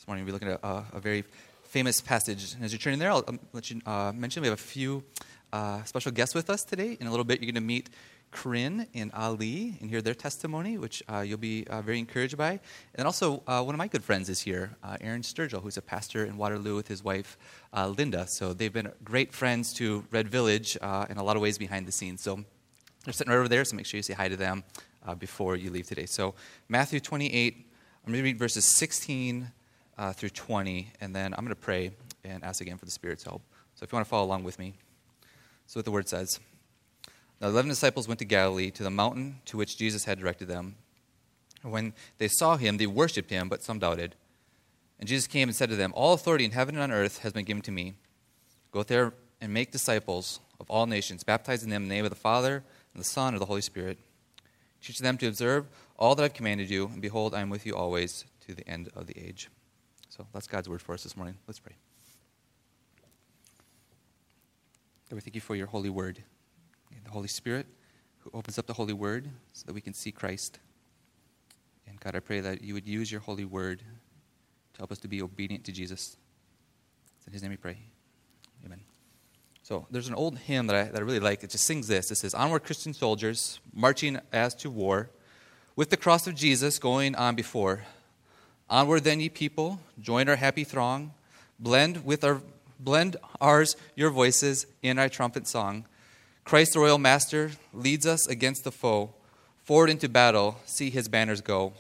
This morning we're looking at a very famous passage. And as you're turning there, I'll let you mention we have a few special guests with us today. In a little bit, you're going to meet Corinne and Ali and hear their testimony, which you'll be very encouraged by. And also, one of my good friends is here, Aaron Sturgill, who's a pastor in Waterloo with his wife, Linda. So they've been great friends to Red Village in a lot of ways behind the scenes. So they're sitting right over there, so make sure you say hi to them before you leave today. So Matthew 28, I'm going to read verses 16 through 20, and then I'm going to pray and ask again for the Spirit's help. So if you want to follow along with me. So what the Word says. Now the 11 disciples went to Galilee, to the mountain to which Jesus had directed them. When they saw him, they worshipped him, but some doubted. And Jesus came and said to them, "All authority in heaven and on earth has been given to me. Go there and make disciples of all nations, baptizing them in the name of the Father, and the Son, and the Holy Spirit. Teach them to observe all that I've commanded you, and behold, I am with you always to the end of the age." So that's God's word for us this morning. Let's pray. God, we thank you for your holy word, and the Holy Spirit who opens up the holy word so that we can see Christ. And God, I pray that you would use your holy word to help us to be obedient to Jesus. It's in his name we pray. Amen. So there's an old hymn that I really like. It just sings this. It says, "Onward, Christian soldiers, marching as to war, with the cross of Jesus going on before. Onward then, ye people, join our happy throng, blend ours your voices in our trumpet song. Christ the royal master leads us against the foe. Forward into battle, see his banners go.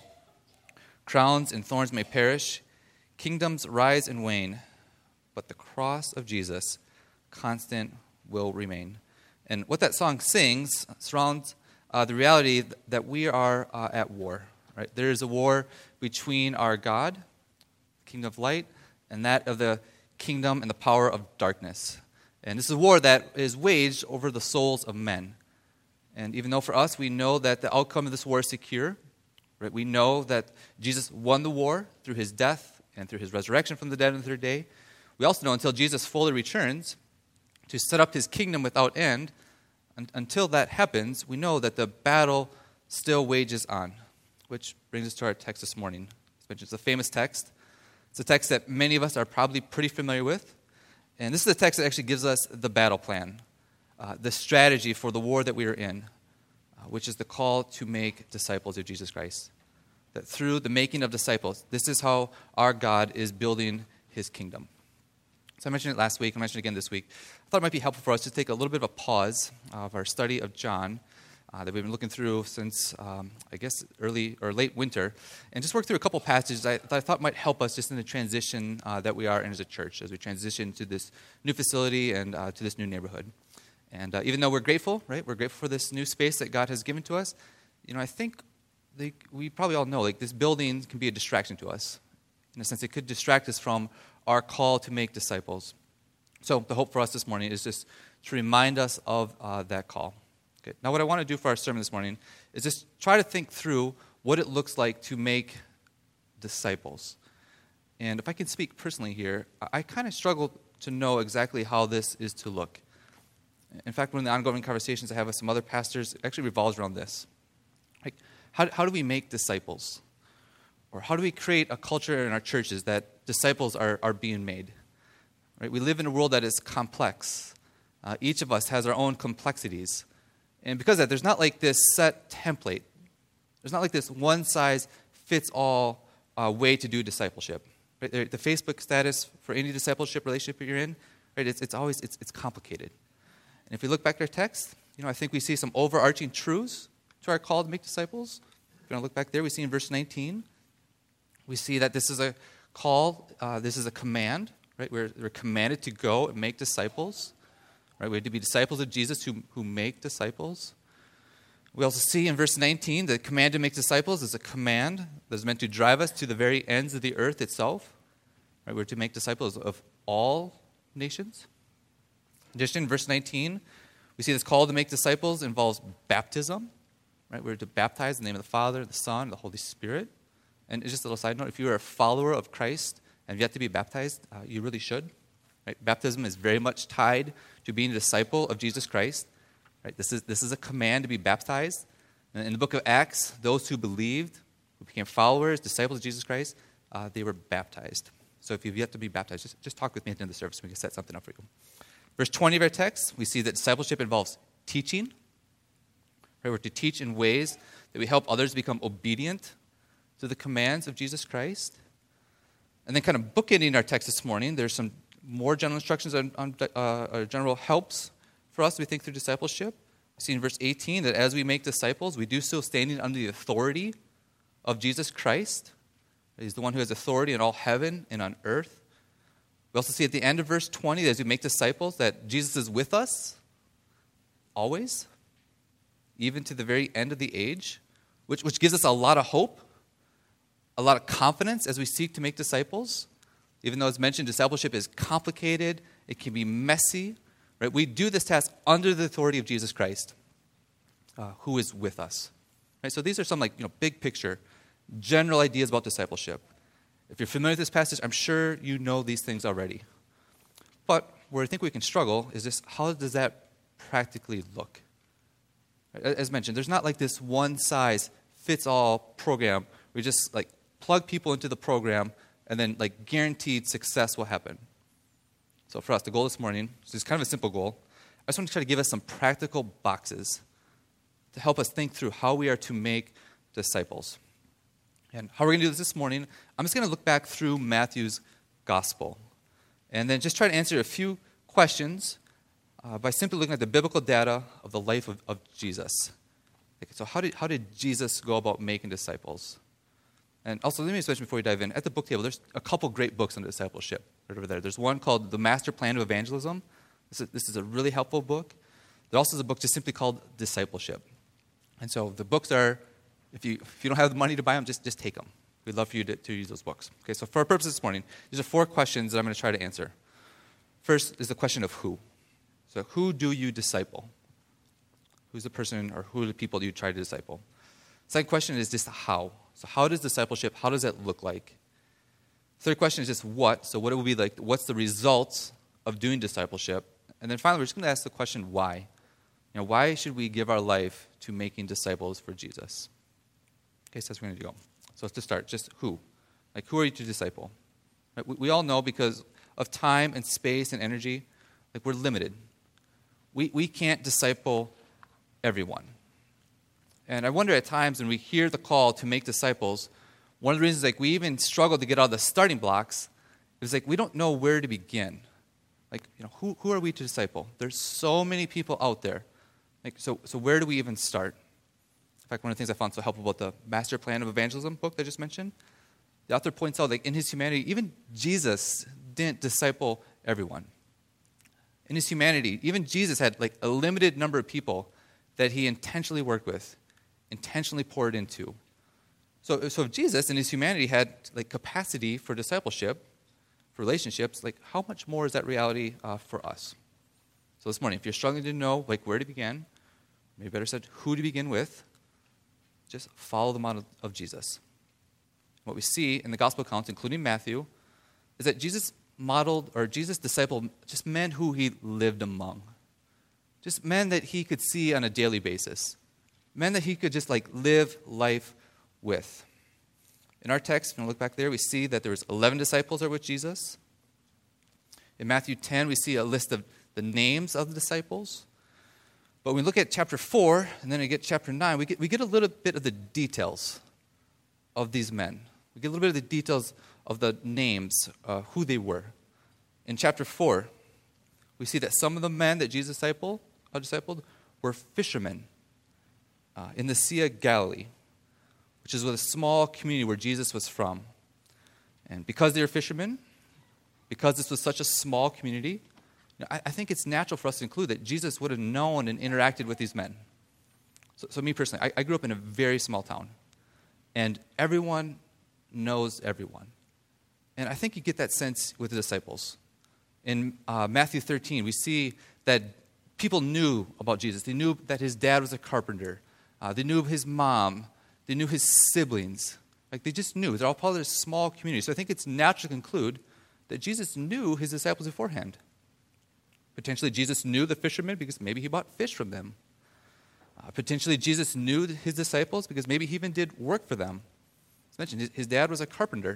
Crowns and thorns may perish, kingdoms rise and wane, but the cross of Jesus constant will remain." And what that song sings surrounds the reality that we are at war. Right? There is a war between our God, kingdom of light, and that of the kingdom and the power of darkness. And this is a war that is waged over the souls of men. And even though for us we know that the outcome of this war is secure, right? We know that Jesus won the war through his death and through his resurrection from the dead on the third day. We also know until Jesus fully returns to set up his kingdom without end, until that happens, we know that the battle still wages on. Which brings us to our text this morning. It's a famous text. It's a text that many of us are probably pretty familiar with. And this is the text that actually gives us the battle plan, the strategy for the war that we are in, which is the call to make disciples of Jesus Christ. That through the making of disciples, this is how our God is building his kingdom. So I mentioned it last week, I mentioned it again this week. I thought it might be helpful for us to take a little bit of a pause of our study of John that we've been looking through since, I guess, early or late winter, and just work through a couple passages that I thought might help us just in the transition that we are in as a church, as we transition to this new facility and to this new neighborhood. And even though we're grateful, right, we're grateful for this new space that God has given to us, I think we probably all know, this building can be a distraction to us. In a sense, it could distract us from our call to make disciples. So the hope for us this morning is just to remind us of that call. Okay. Now what I want to do for our sermon this morning is just try to think through what it looks like to make disciples. And if I can speak personally here, I kind of struggle to know exactly how this is to look. In fact, one of the ongoing conversations I have with some other pastors actually revolves around this. Like, how do we make disciples? Or how do we create a culture in our churches that disciples are being made? Right? We live in a world that is complex. Each of us has our own complexities. And because of that, there's not like this set template. There's not like this one-size-fits-all way to do discipleship. Right? The Facebook status for any discipleship relationship you're in, right? It's always complicated. And if we look back at our text, I think we see some overarching truths to our call to make disciples. If you want to look back there, we see in verse 19, we see that this is a call, this is a command, right? We're commanded to go and make disciples. Right, we have to be disciples of Jesus who make disciples. We also see in verse 19, the command to make disciples is a command that is meant to drive us to the very ends of the earth itself. Right, we're to make disciples of all nations. In addition, in verse 19, we see this call to make disciples involves baptism. Right, we're to baptize in the name of the Father, the Son, and the Holy Spirit. And just a little side note, if you are a follower of Christ and have yet to be baptized, you really should. Right? Baptism is very much tied to being a disciple of Jesus Christ. Right? This is a command to be baptized. And in the book of Acts, those who believed, who became followers, disciples of Jesus Christ, they were baptized. So if you've yet to be baptized, just talk with me at the end of the service and we can set something up for you. Verse 20 of our text, we see that discipleship involves teaching. Right? We're to teach in ways that we help others become obedient to the commands of Jesus Christ. And then kind of bookending our text this morning, there's some more general instructions on general helps for us as we think through discipleship. We see in verse 18 that as we make disciples, we do so standing under the authority of Jesus Christ. He's the one who has authority in all heaven and on earth. We also see at the end of verse 20 that as we make disciples that Jesus is with us always, even to the very end of the age, which gives us a lot of hope, a lot of confidence as we seek to make disciples. Even though, as mentioned, discipleship is complicated, it can be messy. Right? We do this task under the authority of Jesus Christ, who is with us. Right? So these are some big picture, general ideas about discipleship. If you're familiar with this passage, I'm sure you know these things already. But where I think we can struggle is just how does that practically look? As mentioned, there's not like this one-size-fits-all program. We just plug people into the program and then guaranteed success will happen. So for us, the goal this morning, so it's kind of a simple goal. I just want to try to give us some practical boxes to help us think through how we are to make disciples. And how we're going to do this morning, I'm just going to look back through Matthew's gospel and then just try to answer a few questions by simply looking at the biblical data of the life of Jesus. Okay, so how did Jesus go about making disciples? And also, let me just mention before we dive in, at the book table, there's a couple great books on discipleship right over there. There's one called The Master Plan of Evangelism. This is a really helpful book. There also is a book just simply called Discipleship. And so the books are, if you don't have the money to buy them, just take them. We'd love for you to use those books. Okay, so for our purposes this morning, these are 4 questions that I'm going to try to answer. First is the question of who. So who do you disciple? Who's the person or who are the people you try to disciple? Second question is just how. So how does discipleship, how does that look like? Third question is just what. So what it will be like, what's the results of doing discipleship? And then finally, we're just going to ask the question why. Why should we give our life to making disciples for Jesus? Okay, so that's where we're going to go. So to start, just who? Who are you to disciple? Right? We all know because of time and space and energy, we're limited. We can't disciple everyone. And I wonder at times when we hear the call to make disciples, one of the reasons we even struggle to get out of the starting blocks is we don't know where to begin. Who are we to disciple? There's so many people out there. So where do we even start? In fact, one of the things I found so helpful about the Master Plan of Evangelism book that I just mentioned, the author points out in his humanity, even Jesus didn't disciple everyone. In his humanity, even Jesus had a limited number of people that he intentionally worked with, intentionally poured into. So if Jesus in his humanity had capacity for discipleship, for relationships, how much more is that reality for us? So this morning, if you're struggling to know where to begin, maybe better said who to begin with, just follow the model of Jesus. What we see in the gospel accounts, including Matthew, is that Jesus modeled, or Jesus discipled just men who he lived among. Just men that he could see on a daily basis. Men that he could just live life with. In our text, when we look back there, we see that there was 11 disciples that were with Jesus. In Matthew 10, we see a list of the names of the disciples. But when we look at chapter 4, and then we get chapter 9, we get a little bit of the details of these men. We get a little bit of the details of the names, who they were. In chapter 4, we see that some of the men that Jesus discipled were fishermen in the Sea of Galilee, which is a small community where Jesus was from. And because they were fishermen, because this was such a small community, I think it's natural for us to include that Jesus would have known and interacted with these men. So me personally, I grew up in a very small town. And everyone knows everyone. And I think you get that sense with the disciples. In Matthew 13, we see that people knew about Jesus. They knew that his dad was a carpenter. They knew his mom. They knew his siblings. They just knew. They're all part of this small community. So I think it's natural to conclude that Jesus knew his disciples beforehand. Potentially Jesus knew the fishermen because maybe he bought fish from them. Potentially Jesus knew his disciples because maybe he even did work for them. As mentioned, his dad was a carpenter.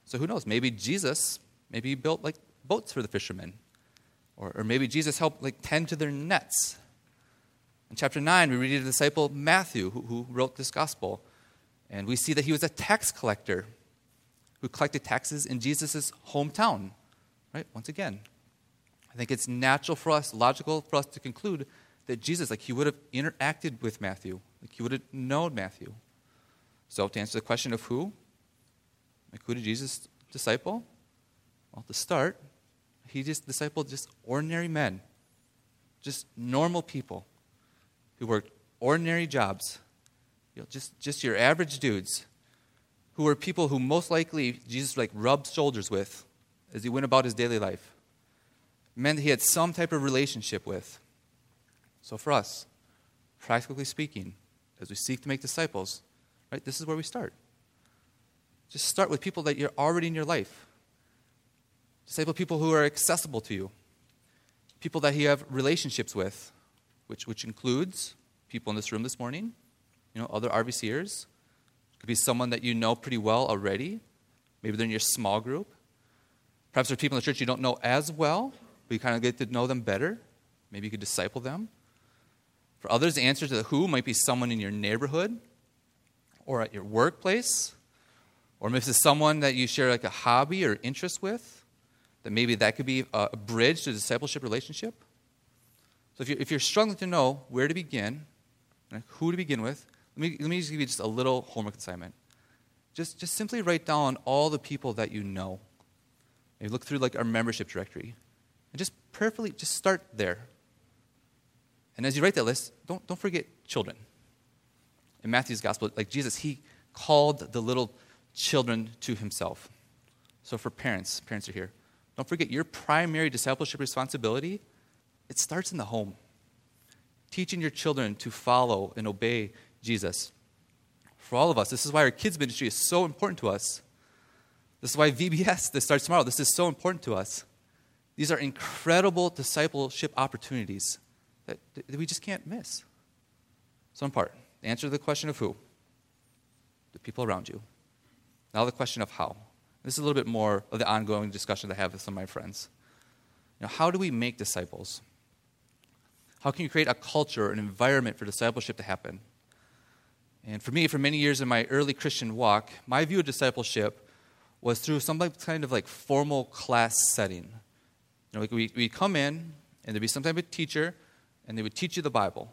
So who knows? Maybe Jesus, maybe he built like boats for the fishermen. Or maybe Jesus helped like tend to their nets. In chapter 9, we read of the disciple Matthew, who wrote this gospel. And we see that he was a tax collector who collected taxes in Jesus' hometown. Right? Once again, I think it's natural for us, logical for us to conclude that Jesus, like he would have interacted with Matthew. Like he would have known Matthew. So to answer the question of who did Jesus disciple? Well, to start, he just discipled just ordinary men, just normal people who worked ordinary jobs, just your average dudes, who were people who most likely Jesus like rubbed shoulders with as he went about his daily life, men that he had some type of relationship with. So for us, practically speaking, as we seek to make disciples, right, this is where we start. Just start with people that you're already in your life. Disciple people who are accessible to you. People that you have relationships with, which includes people in this room this morning, other RVCers. It could be someone that you know pretty well already. Maybe they're in your small group. Perhaps there are people in the church you don't know as well, but you kind of get to know them better. Maybe you could disciple them. For others, the answer to the who might be someone in your neighborhood or at your workplace, or maybe it's someone that you share like a hobby or interest with, that maybe that could be a bridge to a discipleship relationship. So if you're struggling to know where to begin, and who to begin with, let me just give you just a little homework assignment. Just simply write down all the people that you know. Maybe look through like our membership directory, and just prayerfully just start there. And as you write that list, don't forget children. In Matthew's gospel, like Jesus, he called the little children to himself. So for parents are here. Don't forget your primary discipleship responsibility, it starts in the home. Teaching your children to follow and obey Jesus. For all of us, this is why our kids ministry is so important to us. This is why VBS that starts tomorrow, this is so important to us. These are incredible discipleship opportunities that we just can't miss. So in part, the answer to the question of who? The people around you. Now the question of how. This is a little bit more of the ongoing discussion that I have with some of my friends. How do we make disciples? How can you create a culture, an environment for discipleship to happen? And for me, for many years in my early Christian walk, my view of discipleship was through some kind of like formal class setting. Like we'd come in, and there'd be some type of teacher, and they would teach you the Bible.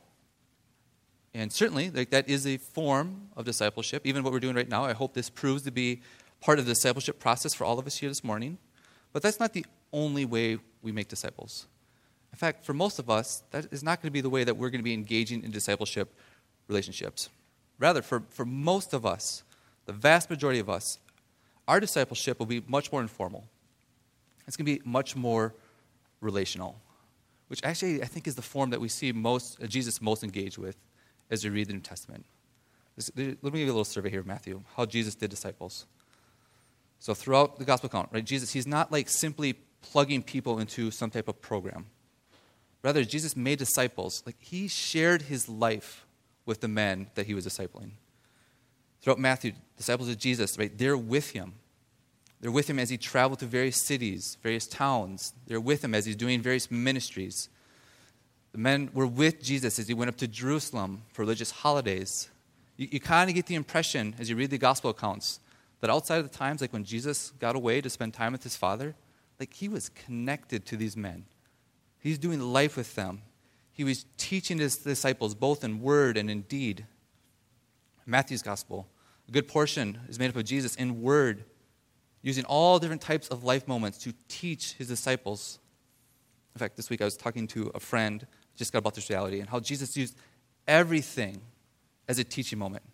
And certainly, like that is a form of discipleship. Even what we're doing right now, I hope this proves to be part of the discipleship process for all of us here this morning. But that's not the only way we make disciples. In fact, for most of us, that is not going to be the way that we're going to be engaging in discipleship relationships. Rather, for most of us, the vast majority of us, our discipleship will be much more informal. It's going to be much more relational, which actually I think is the form that we see Jesus most engaged with as we read the New Testament. Let me give you a little survey here of Matthew, how Jesus did disciples. So throughout the gospel account, right, Jesus, he's not like simply plugging people into some type of program. Rather, Jesus made disciples. Like he shared his life with the men that he was discipling. Throughout Matthew, disciples of Jesus, right, they're with him. They're with him as he traveled to various cities, various towns. They're with him as he's doing various ministries. The men were with Jesus as he went up to Jerusalem for religious holidays. You kind of get the impression, as you read the gospel accounts, that outside of the times like when Jesus got away to spend time with his Father, like he was connected to these men. He's doing life with them. He was teaching his disciples both in word and in deed. Matthew's gospel, a good portion is made up of Jesus in word, using all different types of life moments to teach his disciples. In fact, this week I was talking to a friend, just got about this reality, and how Jesus used everything as a teaching moment.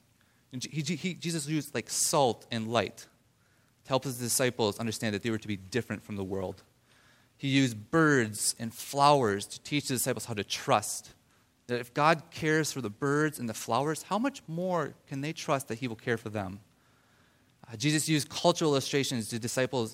Jesus used like salt and light to help his disciples understand that they were to be different from the world. He used birds and flowers to teach the disciples how to trust. That if God cares for the birds and the flowers, how much more can they trust that he will care for them? Jesus used cultural illustrations to his disciples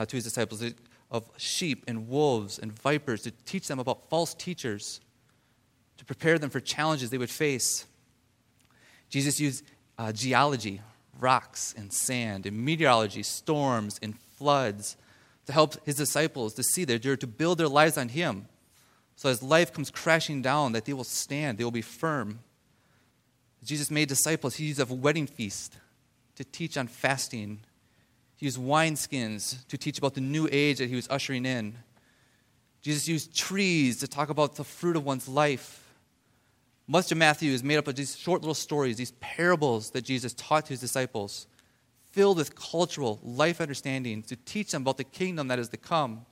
of sheep and wolves and vipers to teach them about false teachers, to prepare them for challenges they would face. Jesus used geology, rocks and sand and meteorology, storms and floods, to help his disciples to see that they're to build their lives on him. So as life comes crashing down, that they will stand, they will be firm. Jesus made disciples. He used a wedding feast to teach on fasting. He used wineskins to teach about the new age that he was ushering in. Jesus used trees to talk about the fruit of one's life. Much of Matthew is made up of these short little stories, these parables that Jesus taught to his disciples, filled with cultural life understanding to teach them about the kingdom that is to come.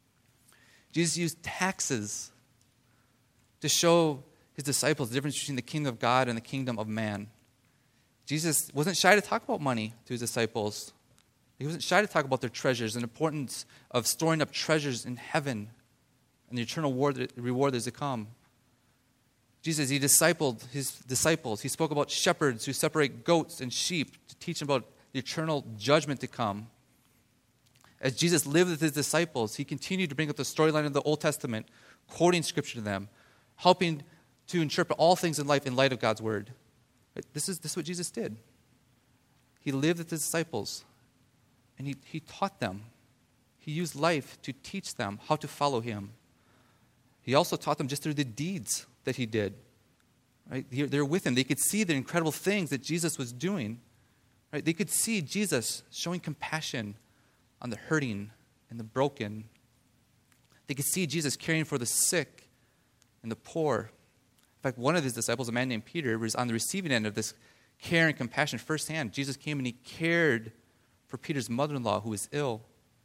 Jesus used taxes to show his disciples the difference between the kingdom of God and the kingdom of man. Jesus wasn't shy to talk about money to his disciples. He wasn't shy to talk about their treasures and the importance of storing up treasures in heaven and the eternal reward that is to come. Jesus, he discipled his disciples. He spoke about shepherds who separate goats and sheep to teach them about the eternal judgment to come. As Jesus lived with his disciples, he continued to bring up the storyline of the Old Testament, quoting scripture to them, helping to interpret all things in life in light of God's word. This is what Jesus did. He lived with his disciples, and he taught them. He used life to teach them how to follow him. He also taught them just through the deeds that he did. Right? They're with him. They could see the incredible things that Jesus was doing. Right? They could see Jesus showing compassion on the hurting and the broken. They could see Jesus caring for the sick and the poor. In fact, one of his disciples, a man named Peter, was on the receiving end of this care and compassion firsthand. Jesus came and he cared for Peter's mother-in-law who was ill.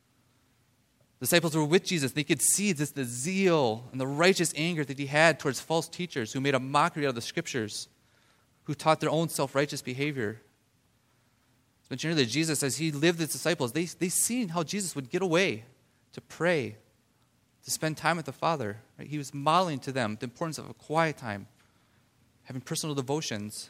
The disciples were with Jesus. They could see the zeal and the righteous anger that he had towards false teachers who made a mockery out of the scriptures, who taught their own self-righteous behavior. It's mentioned earlier that Jesus, as he lived with his disciples, they seen how Jesus would get away to pray, to spend time with the Father. Right? He was modeling to them the importance of a quiet time, having personal devotions.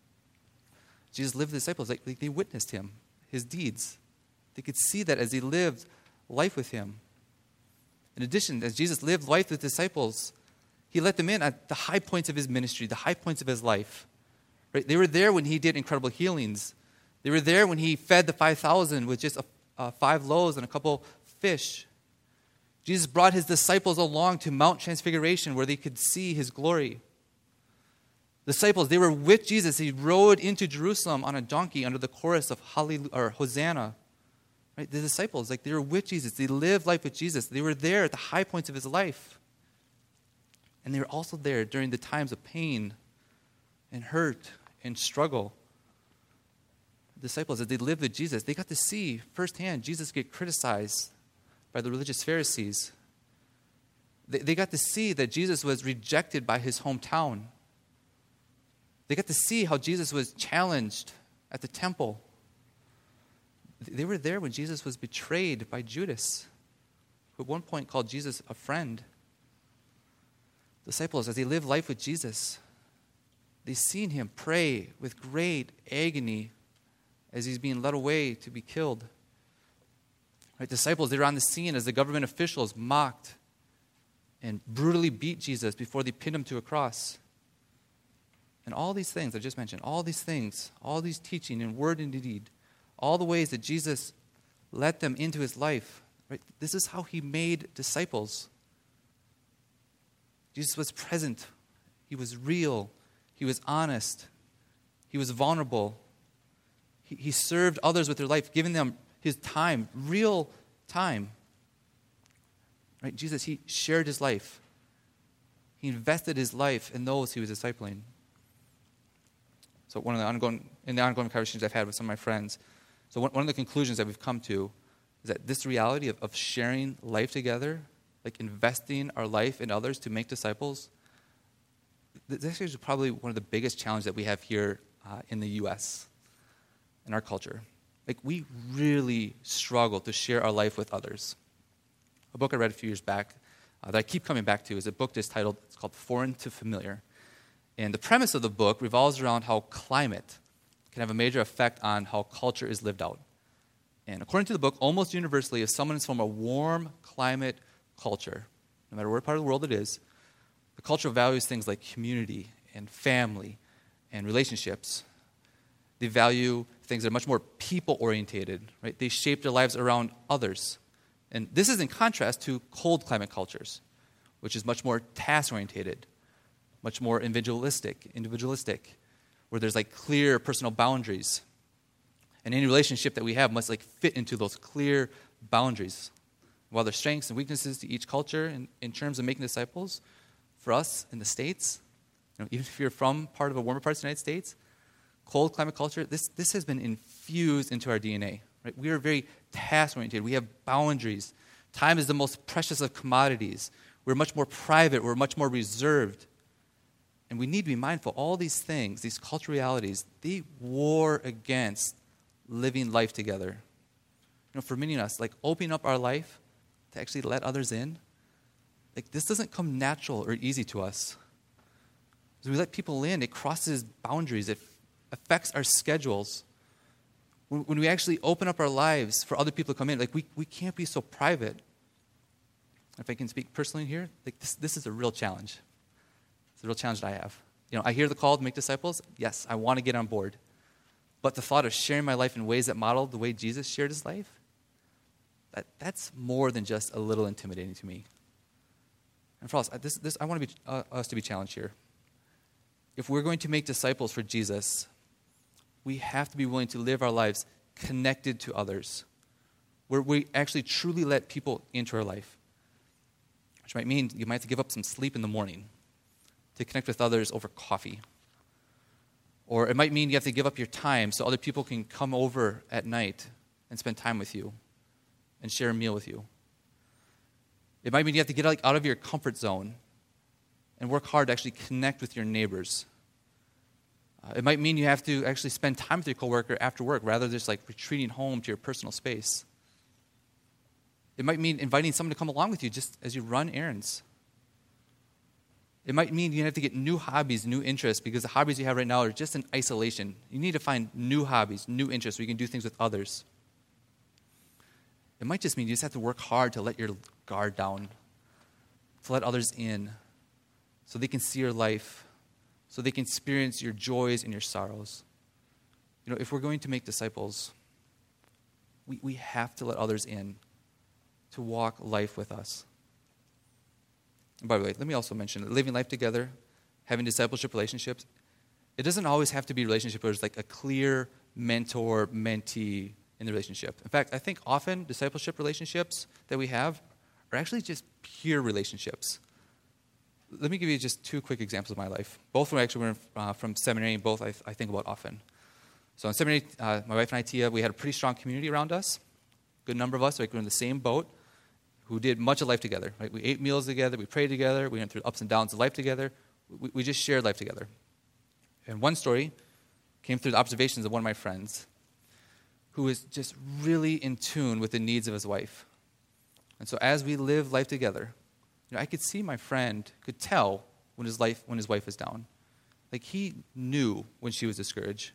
Jesus lived with the disciples. They witnessed him, his deeds. They could see that as he lived life with him. In addition, as Jesus lived life with disciples, he let them in at the high points of his ministry, the high points of his life. Right? They were there when he did incredible healings. They were there when he fed the 5,000 with just 5 loaves and a couple fish. Jesus brought his disciples along to Mount Transfiguration where they could see his glory. The disciples, they were with Jesus. He rode into Jerusalem on a donkey under the chorus of Hallelujah or Hosanna. Right? The disciples, they were with Jesus. They lived life with Jesus. They were there at the high points of his life. And they were also there during the times of pain and hurt and struggle. The disciples, as they lived with Jesus, they got to see firsthand Jesus get criticized by the religious Pharisees. They got to see that Jesus was rejected by his hometown. They got to see how Jesus was challenged at the temple. They were there when Jesus was betrayed by Judas, who at one point called Jesus a friend. Disciples, as they lived life with Jesus, they seen him pray with great agony as he's being led away to be killed. Right? Disciples, they were on the scene as the government officials mocked and brutally beat Jesus before they pinned him to a cross. And all these things I just mentioned, all these things, all these teaching in word and deed, all the ways that Jesus let them into his life, right? This is how he made disciples. Jesus was present. He was real. He was honest. He was vulnerable. He served others with their life, giving them his time, real time. Right? Jesus, he shared his life. He invested his life in those he was discipling. So in the ongoing conversations I've had with some of my friends, so one of the conclusions that we've come to is that this reality of sharing life together, like investing our life in others to make disciples, this is probably one of the biggest challenges that we have here in the U.S., in our culture. Like, we really struggle to share our life with others. A book I read a few years back that I keep coming back to is a book it's called Foreign to Familiar. And the premise of the book revolves around how climate can have a major effect on how culture is lived out. And according to the book, almost universally, if someone is from a warm climate culture, no matter what part of the world it is, the culture values things like community and family and relationships. They value things that are much more people-orientated, right? They shape their lives around others. And this is in contrast to cold climate cultures, which is much more task-orientated, much more individualistic, where there's like clear personal boundaries. And any relationship that we have must like fit into those clear boundaries. While there's strengths and weaknesses to each culture in terms of making disciples, for us in the States, even if you're from part of a warmer parts of the United States, cold climate culture, this has been infused into our DNA. Right? We are very task-oriented. We have boundaries. Time is the most precious of commodities. We're much more private. We're much more reserved. And we need to be mindful. All these things, these cultural realities, they war against living life together. For many of us, like opening up our life to actually let others in, like this doesn't come natural or easy to us. As we let people in, it crosses boundaries. It affects our schedules. When we actually open up our lives for other people to come in, like we can't be so private. If I can speak personally here, like this is a real challenge. It's a real challenge that I have. I hear the call to make disciples. Yes, I want to get on board. But the thought of sharing my life in ways that model the way Jesus shared his life, that's more than just a little intimidating to me. And for us, I want us to be challenged here. If we're going to make disciples for Jesus, we have to be willing to live our lives connected to others, where we actually truly let people into our life, which might mean you might have to give up some sleep in the morning to connect with others over coffee. Or it might mean you have to give up your time so other people can come over at night and spend time with you and share a meal with you. It might mean you have to get out of your comfort zone and work hard to actually connect with your neighbors. It might mean you have to actually spend time with your coworker after work rather than just like retreating home to your personal space. It might mean inviting someone to come along with you just as you run errands. It might mean you have to get new hobbies, new interests, because the hobbies you have right now are just in isolation. You need to find new hobbies, new interests where you can do things with others. It might just mean you just have to work hard to let your guard down, to let others in, so they can see your life, so they can experience your joys and your sorrows. If we're going to make disciples, we have to let others in to walk life with us. And by the way, let me also mention that living life together, having discipleship relationships, it doesn't always have to be a relationship where there's like a clear mentor-mentee in the relationship. In fact, I think often discipleship relationships that we have are actually just pure relationships. Let me give you just two quick examples of my life. Both were actually from seminary, and both I think about often. So in seminary, my wife and I, Tia, we had a pretty strong community around us. A good number of us, like, were in the same boat, who did much of life together. Right? We ate meals together, we prayed together, we went through ups and downs of life together. We just shared life together. And one story came through the observations of one of my friends who was just really in tune with the needs of his wife. And so as we lived life together, I could see my friend could tell when his wife was down. Like he knew when she was discouraged.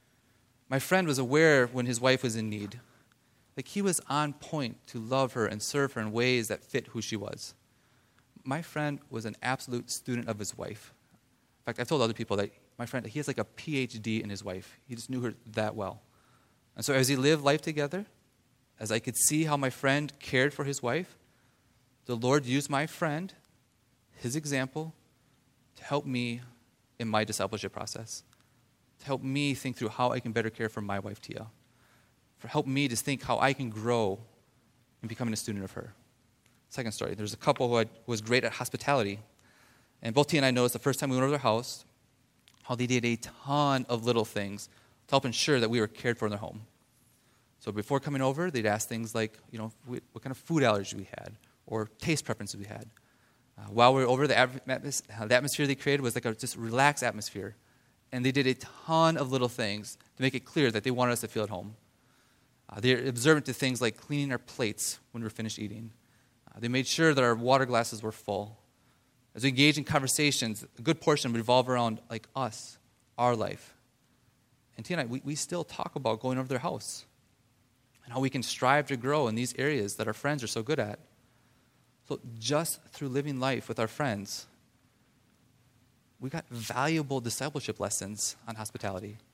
My friend was aware when his wife was in need. Like he was on point to love her and serve her in ways that fit who she was. My friend was an absolute student of his wife. In fact, I've told other people that my friend, he has like a PhD in his wife. He just knew her that well. And so as he lived life together, as I could see how my friend cared for his wife, the Lord used my friend, his example, to help me in my discipleship process, to help me think through how I can better care for my wife, Tia, for help me to think how I can grow in becoming a student of her. Second story, there's a couple who was great at hospitality, and both Tia and I noticed the first time we went over their house how they did a ton of little things to help ensure that we were cared for in their home. So before coming over, they'd ask things like, what kind of food allergies we had, or taste preferences we had. While we were over, the atmosphere they created was like a just relaxed atmosphere. And they did a ton of little things to make it clear that they wanted us to feel at home. They're observant to things like cleaning our plates when we're finished eating. They made sure that our water glasses were full. As we engage in conversations, a good portion would revolve around like us, our life. And Tia and I, we still talk about going over their house and how we can strive to grow in these areas that our friends are so good at. So just through living life with our friends, we got valuable discipleship lessons on hospitality.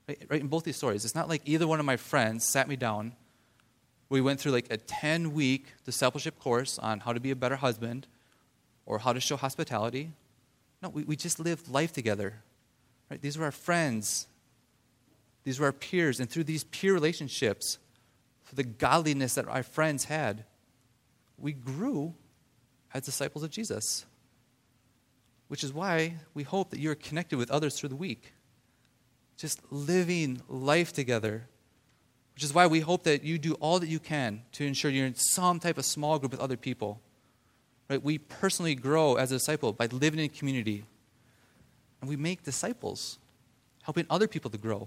Right in both these stories, it's not like either one of my friends sat me down. We went through like a 10-week discipleship course on how to be a better husband or how to show hospitality. No, we just lived life together. Right? These were our friends. These were our peers. And through these peer relationships, for the godliness that our friends had, we grew as disciples of Jesus. Which is why we hope that you're connected with others through the week. Just living life together. Which is why we hope that you do all that you can to ensure you're in some type of small group with other people. Right? We personally grow as a disciple by living in community. And we make disciples, helping other people to grow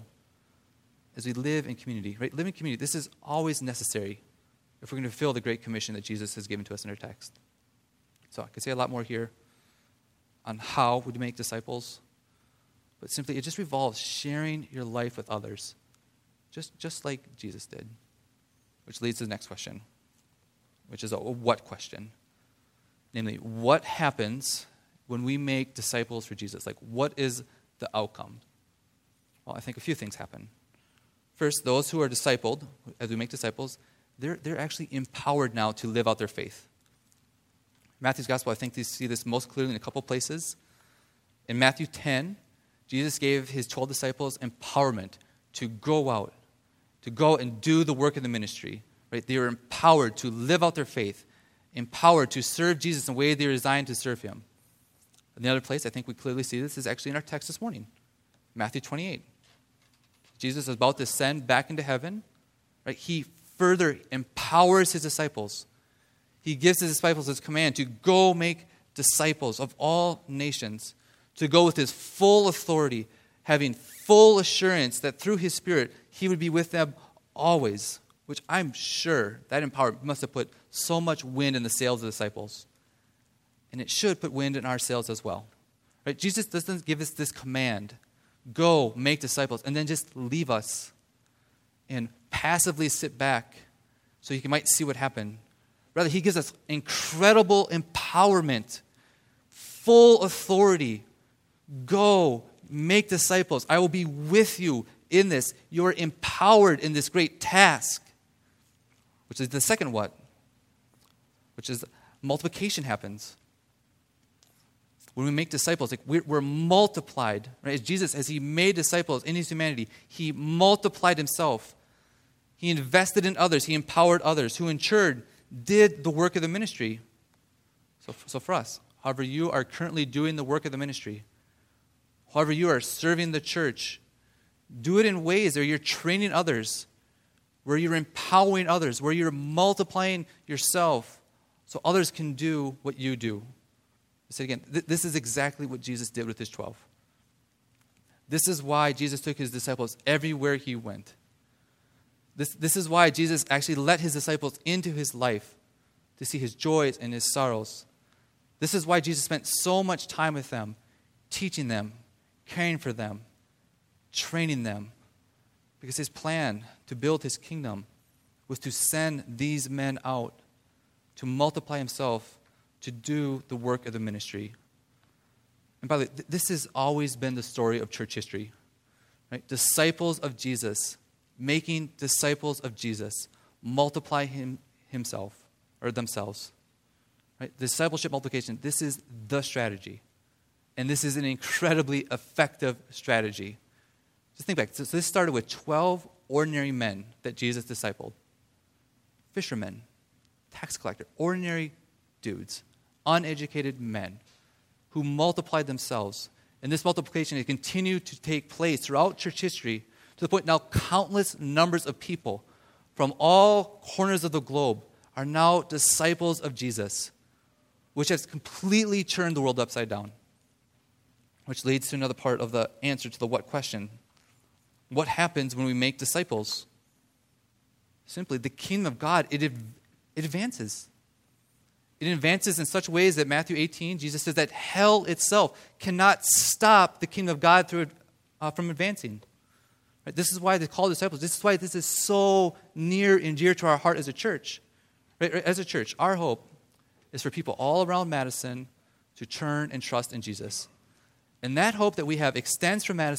as we live in community. Right? Live in community. This is always necessary if we're going to fulfill the Great Commission that Jesus has given to us in our text. So I could say a lot more here on how we make disciples. But simply, it just revolves sharing your life with others. Just like Jesus did. Which leads to the next question, which is a what question. Namely, what happens when we make disciples for Jesus? Like, what is the outcome? Well, I think a few things happen. First, those who are discipled, as we make disciples, they're actually empowered now to live out their faith. Matthew's gospel, I think you see this most clearly in a couple places. In Matthew 10, Jesus gave his 12 disciples empowerment to go out, to go and do the work of the ministry. Right? They were empowered to live out their faith, empowered to serve Jesus in the way they were designed to serve him. And the other place I think we clearly see this is actually in our text this morning, Matthew 28. Jesus is about to ascend back into heaven. Right? He further empowers his disciples. He gives his disciples his command to go make disciples of all nations, to go with his full authority, having full assurance that through his Spirit, he would be with them always, which I'm sure that empowerment must have put so much wind in the sails of the disciples. And it should put wind in our sails as well. Right? Jesus doesn't give us this command, go, make disciples, and then just leave us and passively sit back so you might see what happened. Rather, he gives us incredible empowerment, full authority. Go, make disciples. I will be with you in this. You are empowered in this great task. Which is the second what? Which is multiplication happens. When we make disciples, like we're multiplied. Right? As Jesus, as he made disciples in his humanity, he multiplied himself. He invested in others. He empowered others who in turn did the work of the ministry. So for us, however you are currently doing the work of the ministry, however you are serving the church, do it in ways where you're training others, where you're empowering others, where you're multiplying yourself so others can do what you do. I say again, this is exactly what Jesus did with his 12. This is why Jesus took his disciples everywhere he went. This is why Jesus actually let his disciples into his life to see his joys and his sorrows. This is why Jesus spent so much time with them, teaching them, caring for them, training them. Because his plan to build his kingdom was to send these men out to multiply himself, to do the work of the ministry. And by the way, this has always been the story of church history. Right? Disciples of Jesus, making disciples of Jesus, multiply himself or themselves. Right? Discipleship multiplication, this is the strategy. And this is an incredibly effective strategy. Just think back. So this started with 12 ordinary men that Jesus discipled. Fishermen, tax collector, ordinary dudes, uneducated men who multiplied themselves. And this multiplication has continued to take place throughout church history to the point now countless numbers of people from all corners of the globe are now disciples of Jesus, which has completely turned the world upside down. Which leads to another part of the answer to the what question. What happens when we make disciples? Simply, the kingdom of God, it advances. It advances in such ways that Matthew 18, Jesus says that hell itself cannot stop the kingdom of God from advancing. Right? This is why they call disciples. This is why this is so near and dear to our heart as a church. Right? As a church, our hope is for people all around Madison to turn and trust in Jesus. And that hope that we have extends from Madison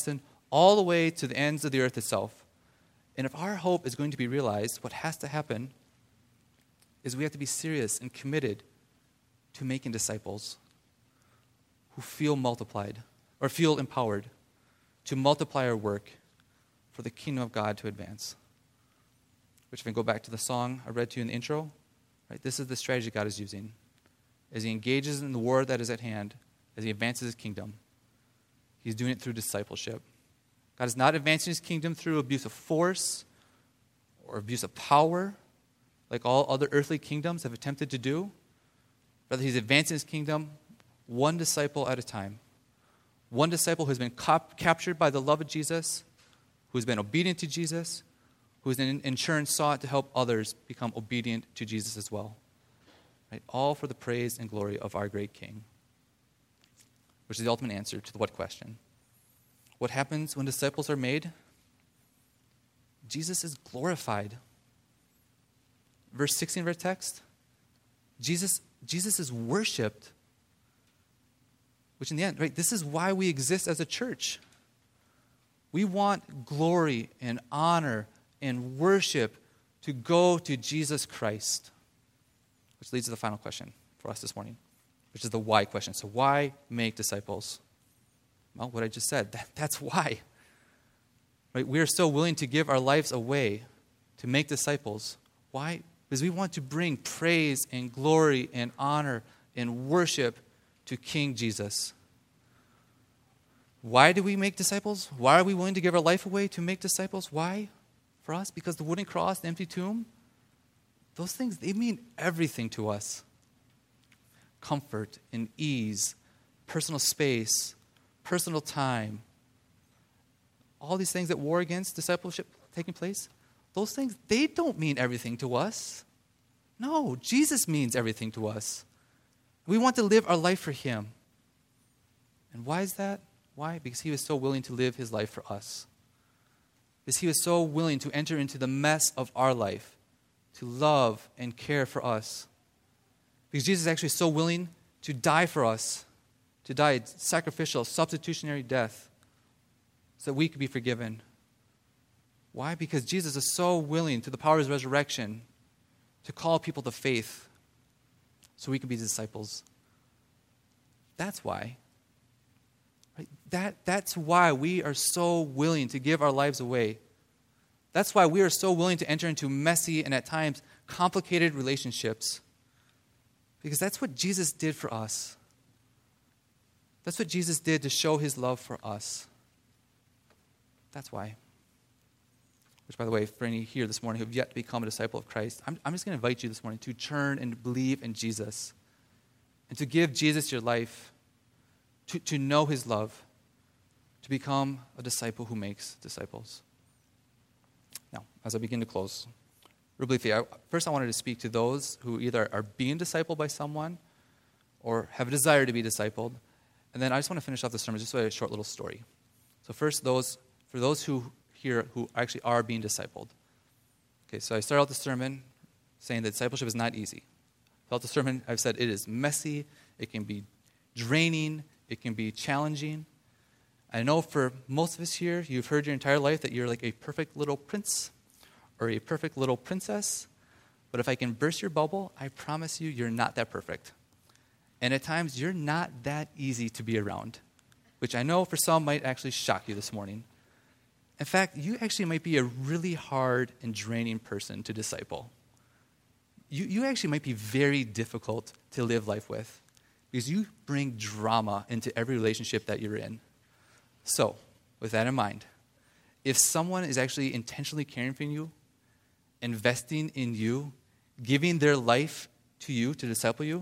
all the way to the ends of the earth itself. And if our hope is going to be realized, what has to happen is we have to be serious and committed to making disciples who feel multiplied or feel empowered to multiply our work for the kingdom of God to advance. Which, if I go back to the song I read to you in the intro, right, this is the strategy God is using. As he engages in the war that is at hand, as he advances his kingdom, he's doing it through discipleship. God is not advancing his kingdom through abuse of force or abuse of power, like all other earthly kingdoms have attempted to do. Rather, he's advancing his kingdom one disciple at a time. One disciple who has been captured by the love of Jesus, who has been obedient to Jesus, who has in turn sought to help others become obedient to Jesus as well. Right? All for the praise and glory of our great King, which is the ultimate answer to the what question. What happens when disciples are made? Jesus is glorified. Verse 16 of our text, Jesus is worshipped, which in the end, right, this is why we exist as a church. We want glory and honor and worship to go to Jesus Christ. Which leads to the final question for us this morning, which is the why question. So why make disciples? Well, what I just said, that's why. Right? We are so willing to give our lives away to make disciples. Why? Because we want to bring praise and glory and honor and worship to King Jesus. Why do we make disciples? Why are we willing to give our life away to make disciples? Why? For us? Because the wooden cross, the empty tomb, those things, they mean everything to us. Comfort and ease, personal space, personal time. All these things that war against discipleship taking place, those things, they don't mean everything to us. No, Jesus means everything to us. We want to live our life for him. And why is that? Why? Because he was so willing to live his life for us. Because he was so willing to enter into the mess of our life, to love and care for us. Because Jesus is actually so willing to die for us, to die a sacrificial, substitutionary death, so that we could be forgiven. Why? Because Jesus is so willing, through the power of his resurrection, to call people to faith, so we could be disciples. That's why. Right? That's why we are so willing to give our lives away. That's why we are so willing to enter into messy and at times complicated relationships. Because that's what Jesus did for us. That's what Jesus did to show his love for us. That's why. Which, by the way, for any here this morning who have yet to become a disciple of Christ, I'm just going to invite you this morning to turn and believe in Jesus and to give Jesus your life, to know his love, to become a disciple who makes disciples. Now, as I begin to close, real briefly, first I wanted to speak to those who either are being discipled by someone or have a desire to be discipled. And then I just want to finish off the sermon just with a short little story. So first, for those who here who actually are being discipled. Okay, so I start out the sermon saying that discipleship is not easy. Throughout the sermon, I've said it is messy, it can be draining, it can be challenging. I know for most of us here, you've heard your entire life that you're like a perfect little prince or a perfect little princess. But if I can burst your bubble, I promise you, you're not that perfect. And at times, you're not that easy to be around, which I know for some might actually shock you this morning. In fact, you actually might be a really hard and draining person to disciple. You actually might be very difficult to live life with because you bring drama into every relationship that you're in. So, with that in mind, if someone is actually intentionally caring for you, investing in you, giving their life to you to disciple you,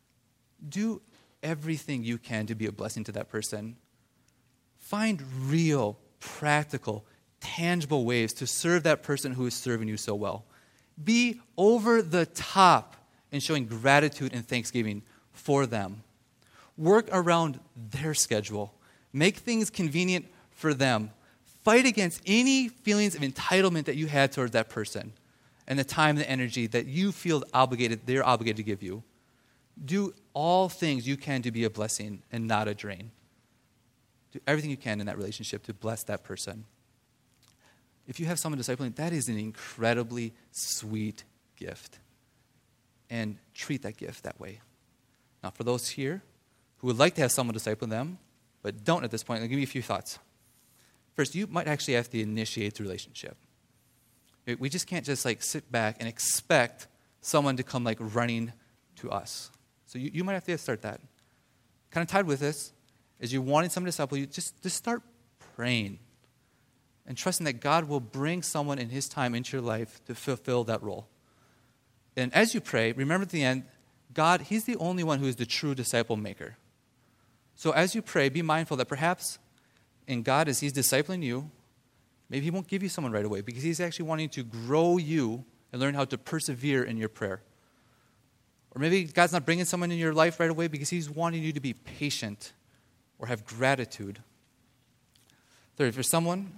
do everything you can to be a blessing to that person. Find real, practical, tangible ways to serve that person who is serving you so well. Be over the top in showing gratitude and thanksgiving for them. Work around their schedule. Make things convenient for them. Fight against any feelings of entitlement that you had towards that person and the time and the energy that you feel obligated, they're obligated to give you. Do all things you can to be a blessing and not a drain. Do everything you can in that relationship to bless that person. If you have someone discipling, that is an incredibly sweet gift. And treat that gift that way. Now, for those here who would like to have someone disciple them, but don't at this point, I'll give you a few thoughts. First, you might actually have to initiate the relationship. We just can't just sit back and expect someone to come running to us. So you might have to start that. Kind of tied with this, as you're wanting someone to disciple you, just start praying and trusting that God will bring someone in his time into your life to fulfill that role. And as you pray, remember at the end, God, he's the only one who is the true disciple maker. So as you pray, be mindful that perhaps in God, as he's discipling you, maybe he won't give you someone right away because he's actually wanting to grow you and learn how to persevere in your prayer. Or maybe God's not bringing someone in your life right away because he's wanting you to be patient or have gratitude. Third, for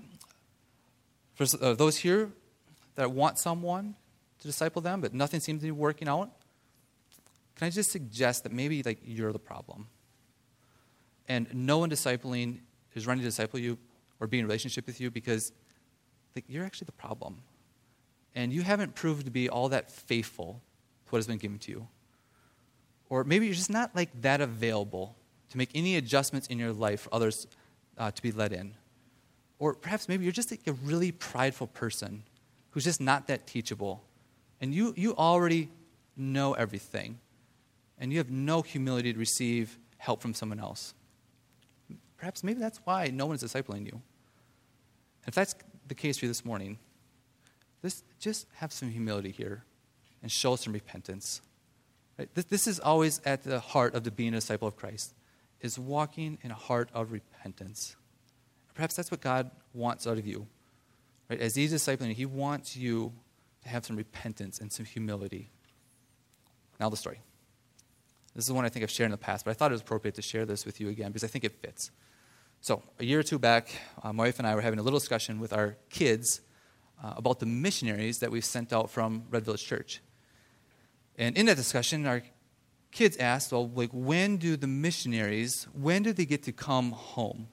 those here that want someone to disciple them, but nothing seems to be working out, can I just suggest that maybe you're the problem? And no one discipling is running to disciple you or be in a relationship with you because you're actually the problem. And you haven't proved to be all that faithful to what has been given to you. Or maybe you're just not that available to make any adjustments in your life for others to be let in. Or perhaps maybe you're just a really prideful person who's just not that teachable. And you already know everything. And you have no humility to receive help from someone else. Perhaps maybe that's why no one is discipling you. If that's the case for you this morning, just have some humility here and show some repentance. Right? This is always at the heart of being a disciple of Christ, is walking in a heart of repentance. Perhaps that's what God wants out of you. Right? As he's discipling you, he wants you to have some repentance and some humility. Now the story. This is one I think I've shared in the past, but I thought it was appropriate to share this with you again because I think it fits. So a year or two back, my wife and I were having a little discussion with our kids about the missionaries that we've sent out from Red Village Church. And in that discussion, our kids asked, well, when do the missionaries, when do they get to come home?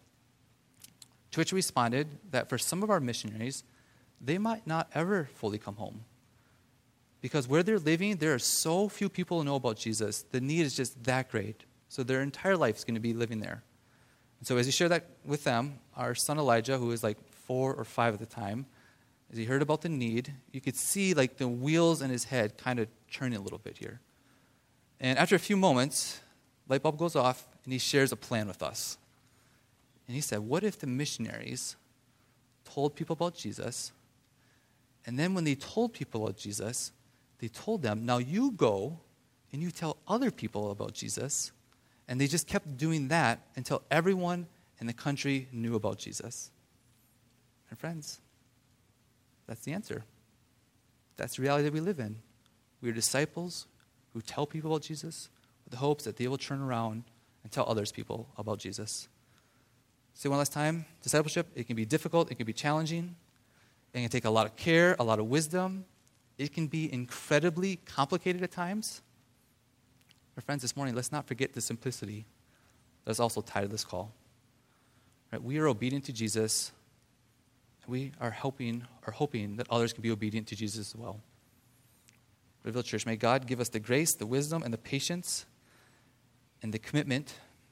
To which we responded that for some of our missionaries, they might not ever fully come home. Because where they're living, there are so few people who know about Jesus. The need is just that great. So their entire life is going to be living there. And so as you share that with them, our son Elijah, who was 4 or 5 at the time, as he heard about the need, you could see the wheels in his head kind of turning a little bit here. And after a few moments, light bulb goes off, and he shares a plan with us. And he said, what if the missionaries told people about Jesus, and then when they told people about Jesus, they told them, now you go and you tell other people about Jesus. And they just kept doing that until everyone in the country knew about Jesus. And friends, that's the answer. That's the reality that we live in. We are disciples who tell people about Jesus with the hopes that they will turn around and tell others people about Jesus. Say one last time, discipleship, it can be difficult, it can be challenging, it can take a lot of care, a lot of wisdom. It can be incredibly complicated at times. But friends, this morning, let's not forget the simplicity that's also tied to this call. Right? We are obedient to Jesus. We are hoping that others can be obedient to Jesus as well. Red Village Church, may God give us the grace, the wisdom, and the patience, and the commitment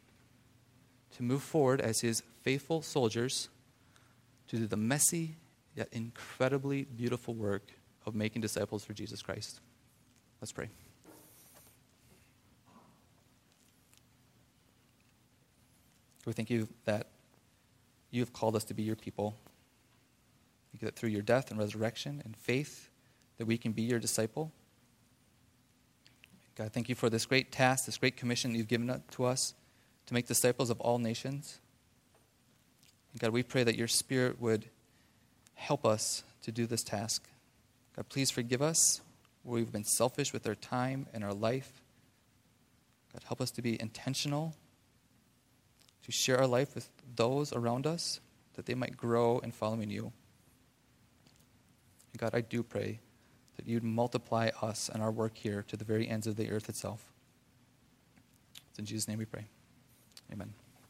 to move forward as his faithful soldiers to do the messy yet incredibly beautiful work of making disciples for Jesus Christ. Let's pray. We thank you that you have called us to be your people. Thank you that through your death and resurrection and faith that we can be your disciple. God, thank you for this great task, this great commission that you've given to us to make disciples of all nations. And God, we pray that your Spirit would help us to do this task. God, please forgive us where we've been selfish with our time and our life. God, help us to be intentional, to share our life with those around us, that they might grow in following you. And God, I do pray that you'd multiply us and our work here to the very ends of the earth itself. It's in Jesus' name we pray. Amen.